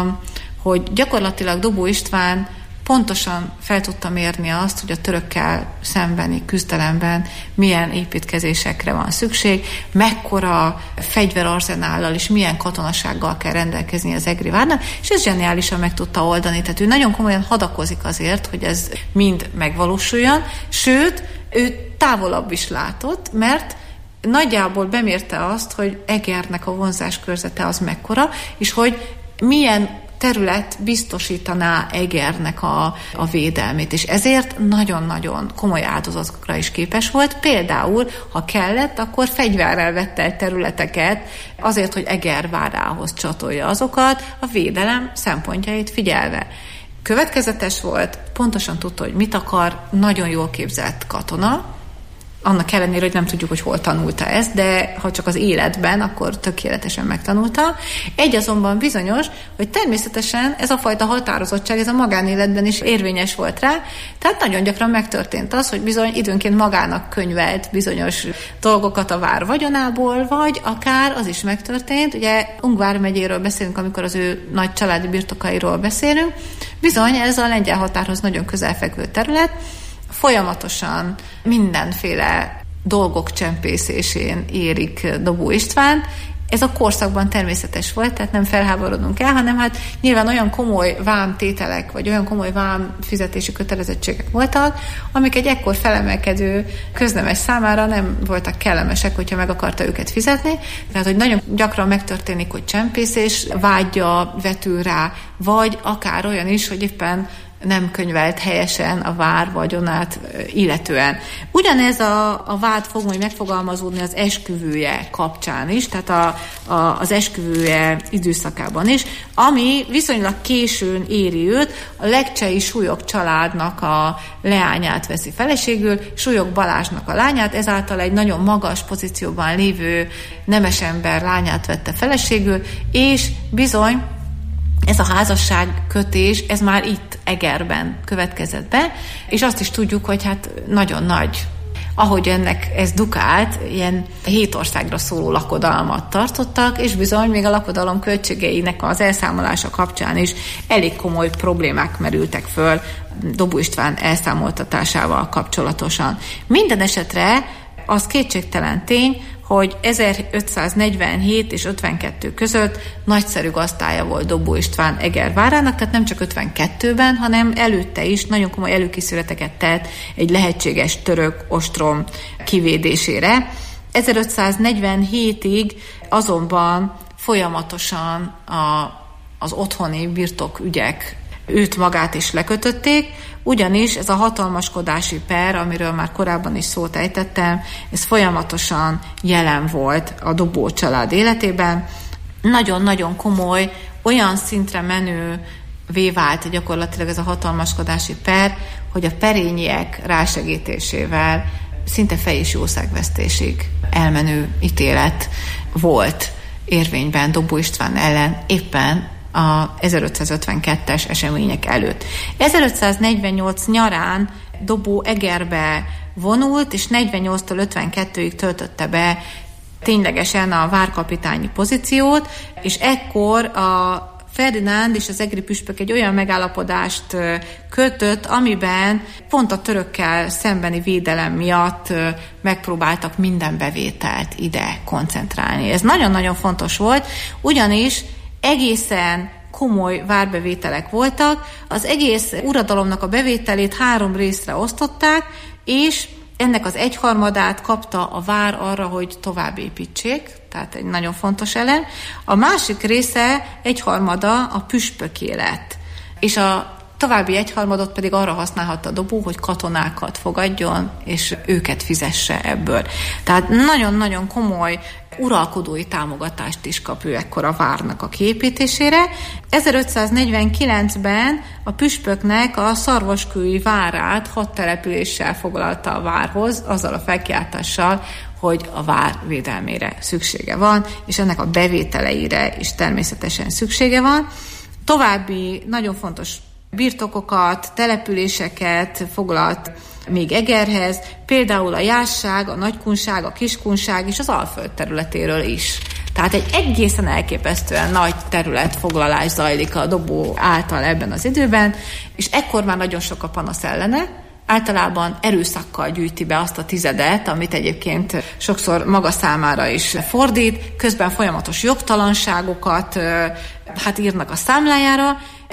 hogy gyakorlatilag Dobó István pontosan fel tudta mérni azt, hogy a törökkel szembeni küzdelemben milyen építkezésekre van szükség, mekkora fegyverarzenállal és milyen katonasággal kell rendelkezni az egri várnak, és ez zseniálisan meg tudta oldani. Tehát ő nagyon komolyan hadakozik azért, hogy ez mind megvalósuljon, sőt, ő távolabb is látott, mert nagyjából bemérte azt, hogy Egernek a vonzáskörzete az mekkora, és hogy milyen terület biztosítaná Egernek a védelmét, és ezért nagyon-nagyon komoly áldozatokra is képes volt. Például, ha kellett, akkor fegyverrel vette el területeket azért, hogy Eger várához csatolja azokat, a védelem szempontjait figyelve. Következetes volt, pontosan tudta, hogy mit akar, nagyon jól képzett katona, annak ellenére, hogy nem tudjuk, hogy hol tanulta ezt, de ha csak az életben, akkor tökéletesen megtanulta. Egy azonban bizonyos, hogy természetesen ez a fajta határozottság, ez a magánéletben is érvényes volt rá, tehát nagyon gyakran megtörtént az, hogy bizony időnként magának könyvelt bizonyos dolgokat a vár vagyonából, vagy akár az is megtörtént, ugye Ungvár megyéről beszélünk, amikor az ő nagy családi birtokairól beszélünk, bizony ez a lengyel határhoz nagyon közelfekvő terület, folyamatosan mindenféle dolgok csempészésén érik Dobó István. Ez a korszakban természetes volt, tehát nem felháborodunk el, hanem hát nyilván olyan komoly vámtételek, vagy olyan komoly vámfizetési kötelezettségek voltak, amik egy ekkor felemelkedő köznemes számára nem voltak kellemesek, hogyha meg akarta őket fizetni. Tehát, hogy nagyon gyakran megtörténik, hogy csempészés vágya vetül rá, vagy akár olyan is, hogy éppen nem könyvelt helyesen a vár vagyonát illetően. Ugyanez a vád fog majd megfogalmazódni az esküvője kapcsán is, tehát az esküvője időszakában is, ami viszonylag későn éri őt, a legcsei Súlyog családnak a leányát veszi feleségül, Súlyog Balázsnak a lányát, ezáltal egy nagyon magas pozícióban lévő nemesember lányát vette feleségül, és bizony ez a házasságkötés, ez már itt Egerben következett be, és azt is tudjuk, hogy hát nagyon nagy, ahogy ez dukált, ilyen 7 országra szóló lakodalmat tartottak, és bizony még a lakodalom költségeinek az elszámolása kapcsán is elég komoly problémák merültek föl Dobó István elszámoltatásával kapcsolatosan. Minden esetre az kétségtelen tény, hogy 1547 és 52 között nagyszerű gazdája volt Dobó István Eger várának, tehát nem csak 52-ben, hanem előtte is nagyon komoly előkészületeket tett egy lehetséges török ostrom kivédésére. 1547-ig azonban folyamatosan az otthoni birtokügyek őt magát is lekötötték, ugyanis ez a hatalmaskodási per, amiről már korábban is szót ejtettem, ez folyamatosan jelen volt a Dobó család életében. Nagyon-nagyon komoly, olyan szintre menővé vált gyakorlatilag ez a hatalmaskodási per, hogy a perényiek rásegítésével szinte fej- és jószágvesztésig elmenő ítélet volt érvényben Dobó István ellen éppen a 1552-es események előtt. 1548 nyarán Dobó Egerbe vonult, és 48-tól 52-ig töltötte be ténylegesen a várkapitányi pozíciót, és ekkor a Ferdinánd és az egri püspök egy olyan megállapodást kötött, amiben pont a törökkel szembeni védelem miatt megpróbáltak minden bevételt ide koncentrálni. Ez nagyon-nagyon fontos volt, ugyanis egészen komoly várbevételek voltak, az egész uradalomnak a bevételét 3 részre osztották, és ennek az 1/3 kapta a vár arra, hogy tovább építsék, tehát egy nagyon fontos elem. A másik része 1/3 a püspöké lett, és a további 1/3 pedig arra használhatta a Dobó, hogy katonákat fogadjon, és őket fizesse ebből. Tehát nagyon-nagyon komoly uralkodói támogatást is kap ő ekkor a várnak a kiépítésére. 1549-ben a püspöknek a szarvaskői várát 6 településsel foglalta a várhoz, azzal a felkiáltással, hogy a vár védelmére szüksége van, és ennek a bevételeire is természetesen szüksége van. További nagyon fontos birtokokat, településeket foglalt még Egerhez, például a Jásság, a Nagykunság, a Kiskunság és az Alföld területéről is. Tehát egy egészen elképesztően nagy területfoglalás zajlik a Dobó által ebben az időben, és ekkor már nagyon sok a panasz ellene. Általában erőszakkal gyűjti be azt a 10, amit egyébként sokszor maga számára is fordít, közben folyamatos jogtalanságokat írnak a számlájára.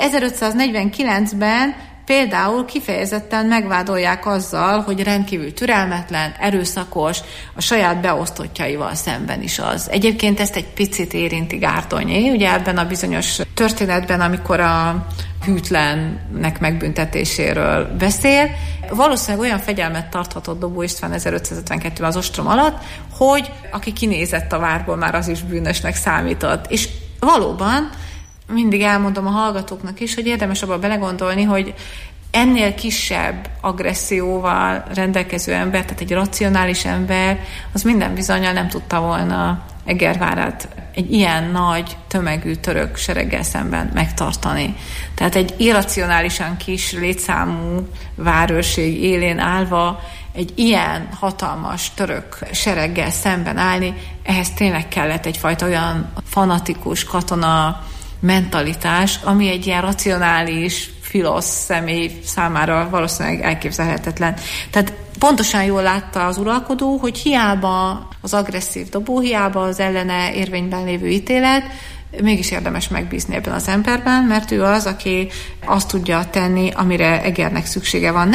1549-ben például kifejezetten megvádolják azzal, hogy rendkívül türelmetlen, erőszakos, a saját beosztottjaival szemben is az. Egyébként ezt egy picit érinti Gárdonyi, ugye ebben a bizonyos történetben, amikor a hűtlennek megbüntetéséről beszél. Valószínűleg olyan fegyelmet tarthatott Dobó István 1552-ben az ostrom alatt, hogy aki kinézett a várból, már az is bűnösnek számított. És valóban mindig elmondom a hallgatóknak is, hogy érdemes abba belegondolni, hogy ennél kisebb agresszióval rendelkező ember, tehát egy racionális ember, az minden bizonnyal nem tudta volna Egervárát egy ilyen nagy tömegű török sereggel szemben megtartani. Tehát egy irracionálisan kis létszámú várőrség élén állva egy ilyen hatalmas török sereggel szemben állni, ehhez tényleg kellett egyfajta olyan fanatikus katona mentalitás, ami egy ilyen racionális, filosz személy számára valószínűleg elképzelhetetlen. Tehát pontosan jól látta az uralkodó, hogy hiába az agresszív Dobó, hiába az ellene érvényben lévő ítélet, mégis érdemes megbízni ebben az emberben, mert ő az, aki azt tudja tenni, amire Egernek szüksége van.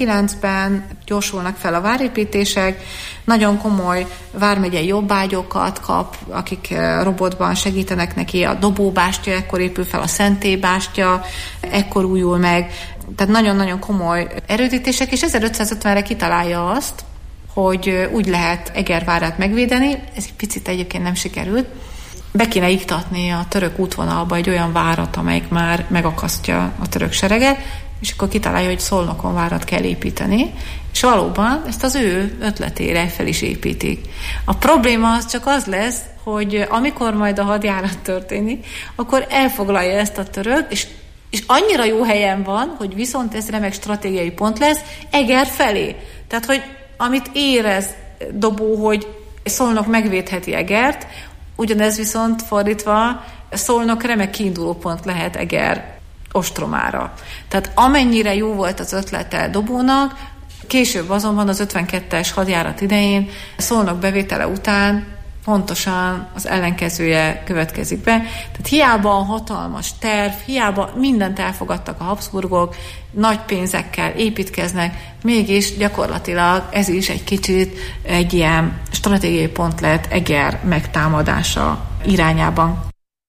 49-ben gyorsulnak fel a várépítések, nagyon komoly vármegyei jobbágyokat kap, akik robotban segítenek neki, a Dobóbástya ekkor épül fel, a Szentélybástya ekkor újul meg, tehát nagyon-nagyon komoly erődítések, és 1550-re kitalálja azt, hogy úgy lehet Egervárát megvédeni, ez egy picit egyébként nem sikerült, be kéne iktatni a török útvonalba egy olyan várat, amelyik már megakasztja a török sereget, és akkor kitalálja, hogy Szolnokon várat kell építeni, és valóban ezt az ő ötletére fel is építik. A probléma az csak az lesz, hogy amikor majd a hadjárat történik, akkor elfoglalja ezt a török, és annyira jó helyen van, hogy viszont ez remek stratégiai pont lesz Eger felé. Tehát, hogy amit érez Dobó, hogy Szolnok megvédheti Egert, ugyanez viszont fordítva Szolnok remek kiindulópont lehet Eger ostromára. Tehát amennyire jó volt az ötlete Dobónak, Később azonban az 52-es hadjárat idején Szolnok bevétele után pontosan az ellenkezője következik be. Tehát hiába a hatalmas terv, hiába mindent elfogadtak a Habsburgok, nagy pénzekkel építkeznek, mégis gyakorlatilag ez is egy kicsit egy ilyen stratégiai pont lett Eger megtámadása irányában.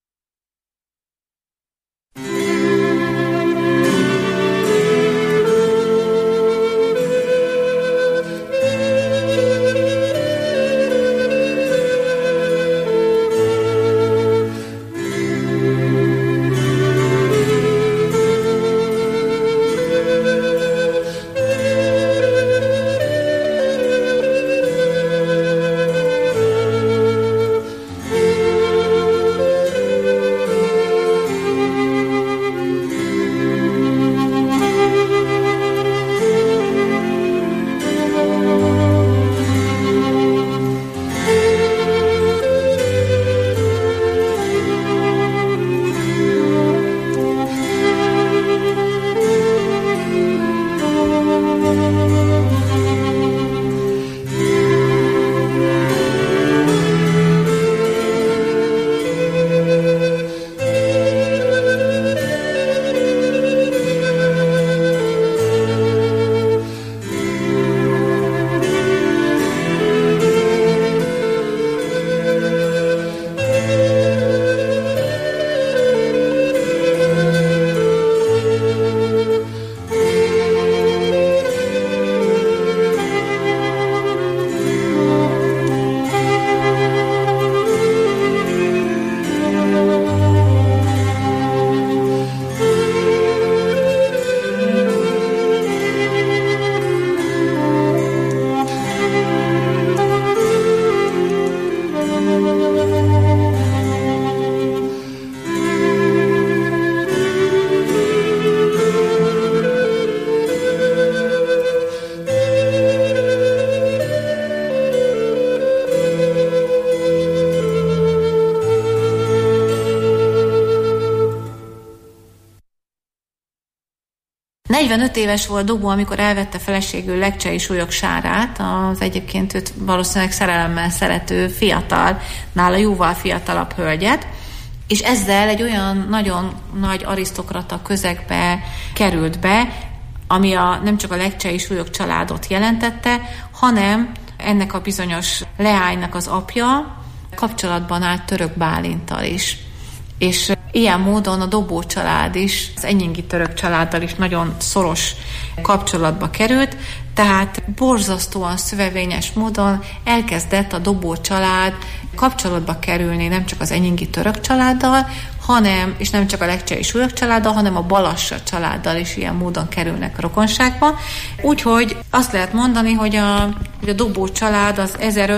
Éves volt Dobó, amikor elvette feleségül Legcsei Súlyog Sárát, az egyébként őt valószínűleg szerelemmel szerető fiatal, nála jóval fiatalabb hölgyet, és ezzel egy olyan nagyon nagy arisztokrata közegbe került be, ami nem csak a Legcsei Súlyog családot jelentette, hanem ennek a bizonyos leánynak az apja kapcsolatban állt Török Bálinttal is. És ilyen módon a Dobó család is, az enyingi török családdal is nagyon szoros kapcsolatba került, tehát borzasztóan szövevényes módon elkezdett a Dobó család kapcsolatba kerülni nem csak az enyingi török családdal, és nem csak a Legcsei Súlyog családdal, hanem a Balassa családdal is ilyen módon kerülnek rokonságba. Úgyhogy azt lehet mondani, hogy a Dobó család az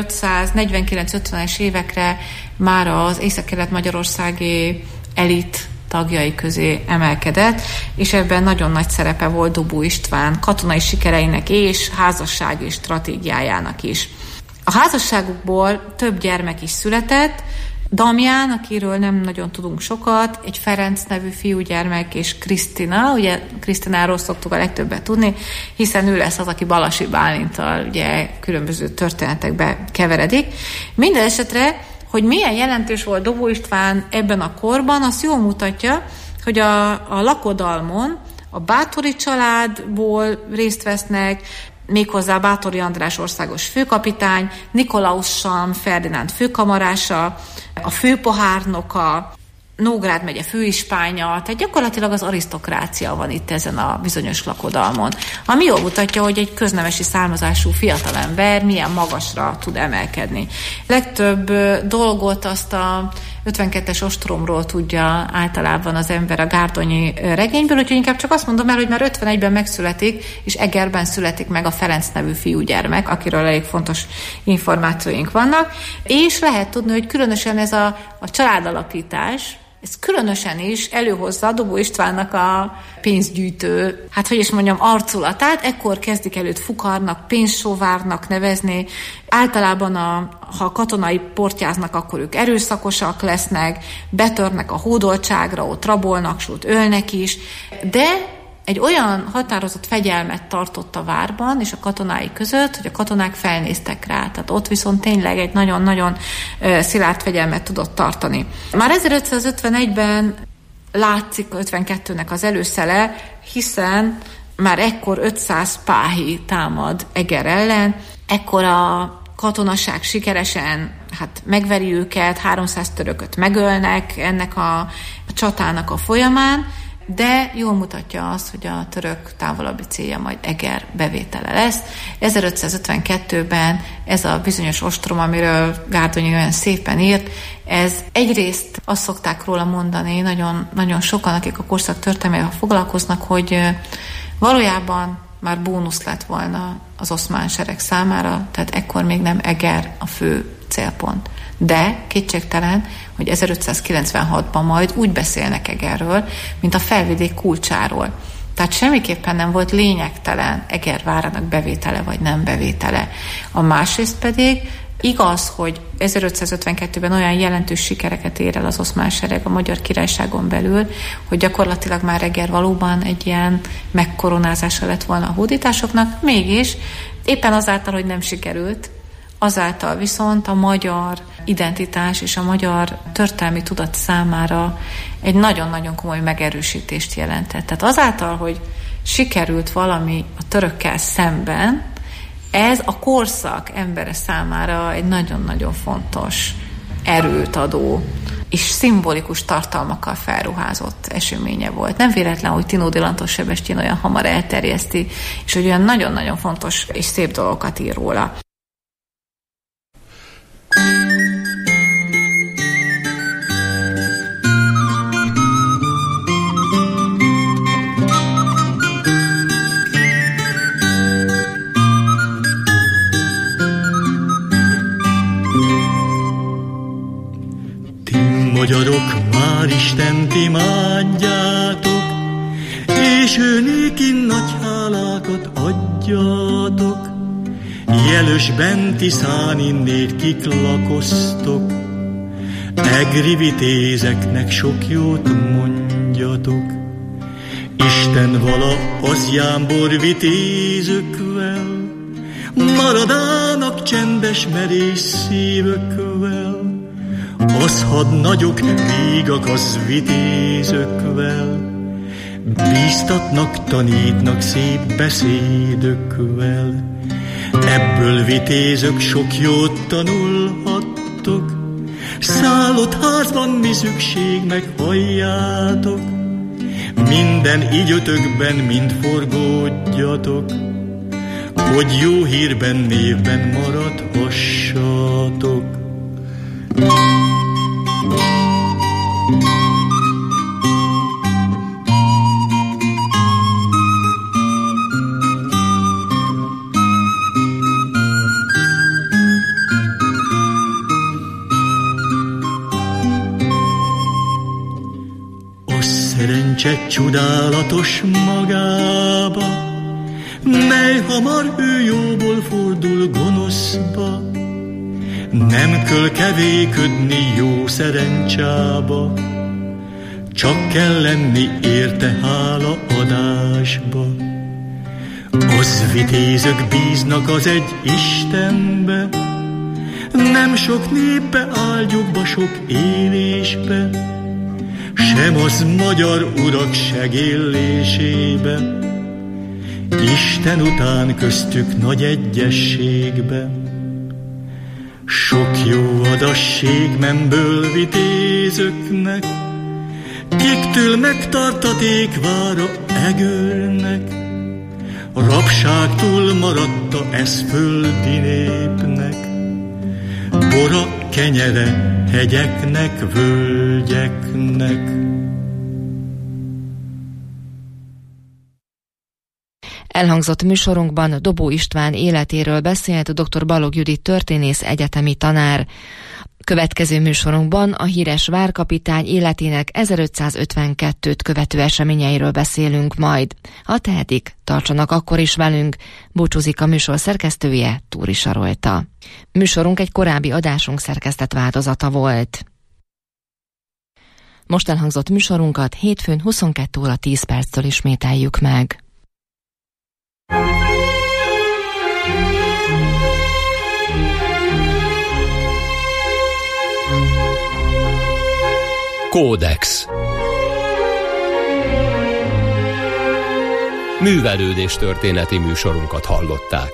1549-50-es évekre már az észak-kelet-magyarországi elit tagjai közé emelkedett, és ebben nagyon nagy szerepe volt Dobó István katonai sikereinek és házassági stratégiájának is. A házasságukból több gyermek is született, Damján, akiről nem nagyon tudunk sokat, egy Ferenc nevű fiúgyermek, és Krisztina, ugye Krisztináról szoktuk a legtöbbet tudni, hiszen ő lesz az, aki Balasi Bálinttal ugye különböző történetekbe keveredik. Minden esetre, hogy milyen jelentős volt Dobó István ebben a korban, azt jól mutatja, hogy a lakodalmon a Báthori családból részt vesznek, méghozzá Báthori András országos főkapitány, Nikolaus Salm Ferdinánd főkamarása, a főpohárnoka, Nógrád megye főispánya, tehát gyakorlatilag az arisztokrácia van itt ezen a bizonyos lakodalmon. Ami jól mutatja, hogy egy köznemesi származású fiatalember milyen magasra tud emelkedni. Legtöbb dolgot azt a 52-es ostromról tudja általában az ember a gárdonyi regényből, úgyhogy inkább csak azt mondom el, hogy már 51-ben megszületik, és Egerben születik meg a Ferenc nevű fiúgyermek, akiről elég fontos információink vannak, és lehet tudni, hogy különösen ez a családalapítás, ez különösen is előhozza Dobó Istvánnak a pénzgyűjtő, arculatát. Ekkor kezdik előtt fukarnak, pénzsóvárnak nevezni. Általában, ha katonai portyáznak, akkor ők erőszakosak lesznek, betörnek a hódoltságra, ott rabolnak, sőt ölnek is. De egy olyan határozott fegyelmet tartott a várban és a katonái között, hogy a katonák felnéztek rá. Tehát ott viszont tényleg egy nagyon-nagyon szilárd fegyelmet tudott tartani. Már 1551-ben látszik 52-nek az előszele, hiszen már ekkor 500 páhi támad Eger ellen, ekkor a katonaság sikeresen megveri őket, 300 törököt megölnek ennek a csatának a folyamán, de jól mutatja azt, hogy a török távolabbi célja majd Eger bevétele lesz. 1552-ben ez a bizonyos ostrom, amiről Gárdonyi olyan szépen írt, ez egyrészt azt szokták róla mondani, nagyon, nagyon sokan, akik a korszak történelmével foglalkoznak, hogy valójában már bónusz lett volna az oszmán sereg számára, tehát ekkor még nem Eger a fő célpont. De kétségtelen, hogy 1596-ban majd úgy beszélnek Egerről, mint a felvidék kulcsáról. Tehát semmiképpen nem volt lényegtelen Eger várának bevétele vagy nem bevétele. A másrészt pedig igaz, hogy 1552-ben olyan jelentős sikereket ér el az oszmán sereg a Magyar Királyságon belül, hogy gyakorlatilag már Eger valóban egy ilyen megkoronázása lett volna a hódításoknak, mégis éppen azáltal, hogy nem sikerült, azáltal viszont a magyar identitás és a magyar történelmi tudat számára egy nagyon-nagyon komoly megerősítést jelentett. Tehát azáltal, hogy sikerült valami a törökkel szemben, ez a korszak embere számára egy nagyon-nagyon fontos erőt adó és szimbolikus tartalmakkal felruházott eseménye volt. Nem véletlen, hogy Tinódi Lantos Sebestyén olyan hamar elterjeszti, és hogy olyan nagyon-nagyon fontos és szép dolgokat ír róla. Magyarok, már Istent imádjátok, és ő néki nagy hálákat adjátok. Jelös benti szán innét kik lakoztok, egri vitézeknek sok jót mondjatok. Isten vala az jámbor vitézökvel, maradának csendes merész szívökvel. Az hadnagyok vígak az vitézökvel, bíztatnak, tanítnak szép beszédökvel. Ebből vitézök sok jót tanulhattok, szállott házban mi szükség, meghalljátok. Minden igyötökben mind forgódjatok, hogy jó hírben, névben maradhassatok. A szerencse csodálatos magába, mely hamar ő jóból fordul gonoszba. Nem kell kevéködni jó szerencsába, csak kell lenni érte hála adásba. Az vitézök bíznak az egy Istenbe, nem sok népbe, áldjukba, sok élésbe, sem az magyar urak segéllésébe. Isten után köztük nagy egyességbe. Sok jó adasség memből vitézöknek, kiktől megtartaték vára Egernek. A rabságtól maradta ez földi népnek, bora kenyere hegyeknek, völgyeknek. Elhangzott műsorunkban Dobó István életéről beszélt dr. Balogh Judit történész, egyetemi tanár. Következő műsorunkban a híres várkapitány életének 1552-t követő eseményeiről beszélünk majd. Ha tehetik, tartsanak akkor is velünk. Búcsúzik a műsor szerkesztője, Túri Sarolta. Műsorunk egy korábbi adásunk szerkesztett változata volt. Most elhangzott műsorunkat hétfőn 22 óra 10 perctől ismételjük meg. Kódex. Művelődés történeti műsorunkat hallották.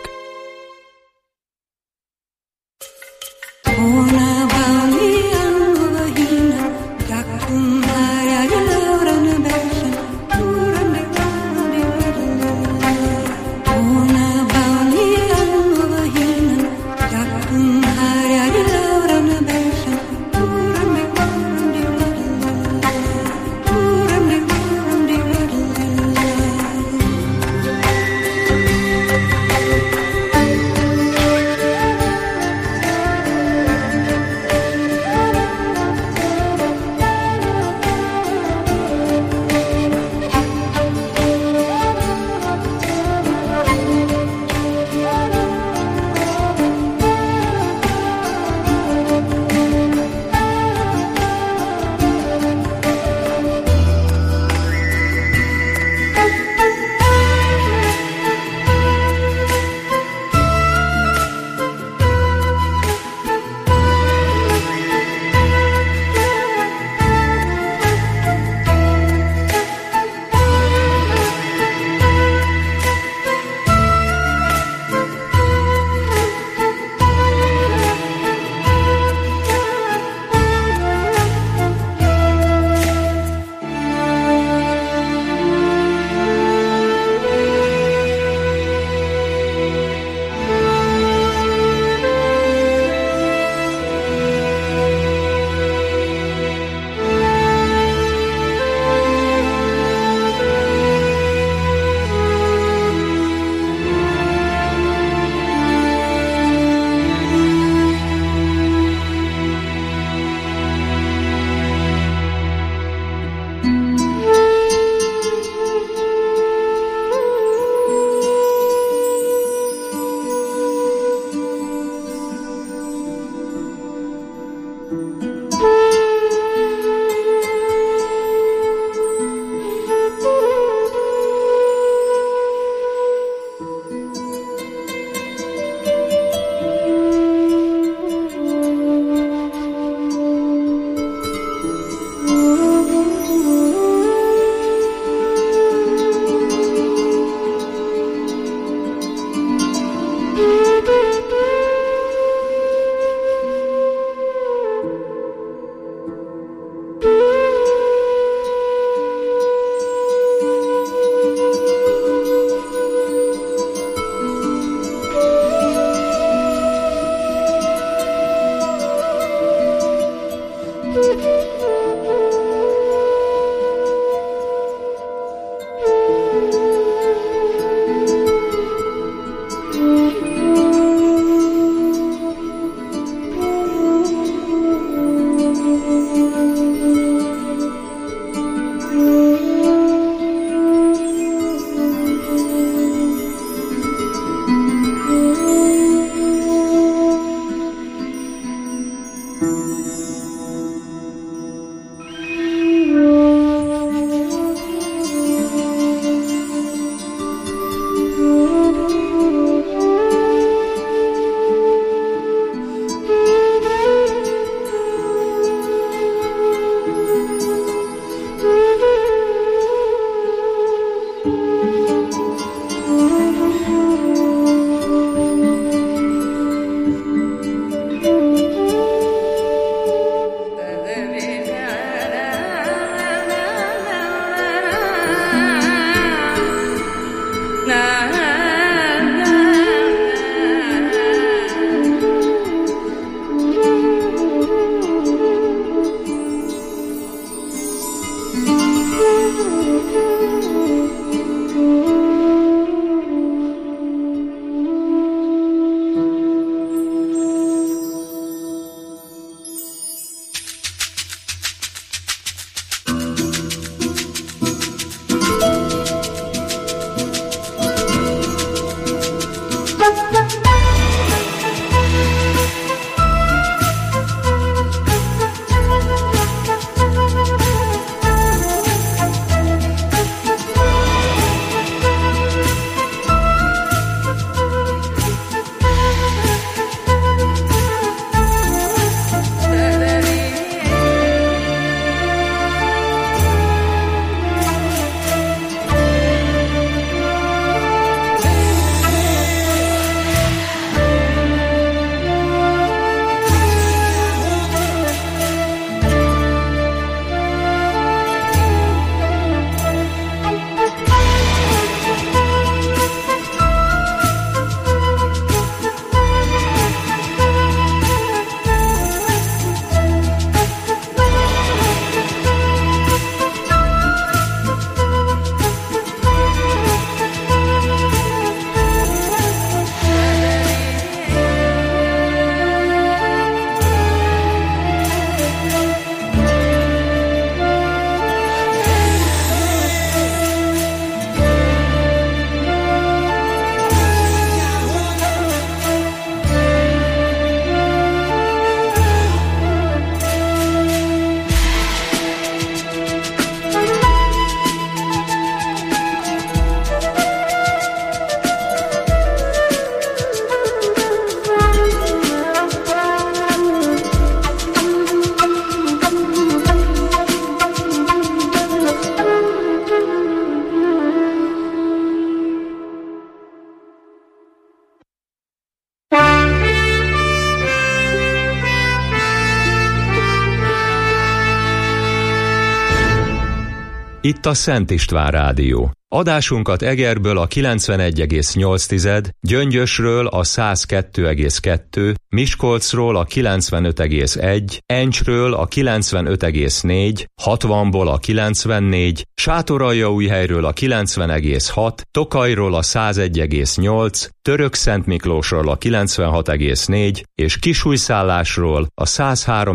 Itt a Szent István Rádió. Adásunkat Egerből a 91,8, Gyöngyösről a 102,2, Miskolcról a 95,1, Encsről a 95,4, 60-ból a 94, Sátoraljaújhelyről a 90,6, Tokajról a 101,8, Törökszentmiklósról a 96,4 és Kisújszállásról a 103,8